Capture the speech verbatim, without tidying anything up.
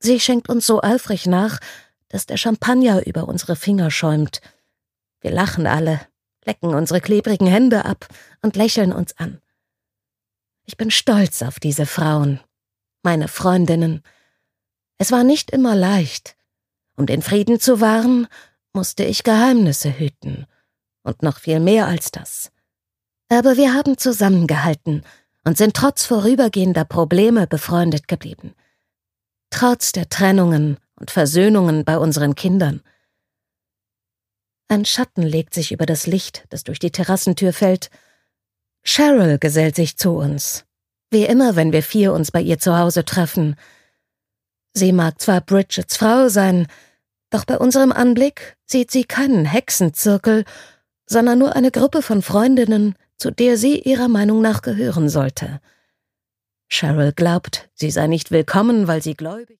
Sie schenkt uns so eifrig nach, dass der Champagner über unsere Finger schäumt. Wir lachen alle, lecken unsere klebrigen Hände ab und lächeln uns an. Ich bin stolz auf diese Frauen, meine Freundinnen. Es war nicht immer leicht. Um den Frieden zu wahren, musste ich Geheimnisse hüten. Und noch viel mehr als das. Aber wir haben zusammengehalten und sind trotz vorübergehender Probleme befreundet geblieben. Trotz der Trennungen und Versöhnungen bei unseren Kindern. Ein Schatten legt sich über das Licht, das durch die Terrassentür fällt. Cheryl gesellt sich zu uns. Wie immer, wenn wir vier uns bei ihr zu Hause treffen. Sie mag zwar Bridgets Frau sein, doch bei unserem Anblick sieht sie keinen Hexenzirkel, sondern nur eine Gruppe von Freundinnen, zu der sie ihrer Meinung nach gehören sollte. Cheryl glaubt, sie sei nicht willkommen, weil sie gläubig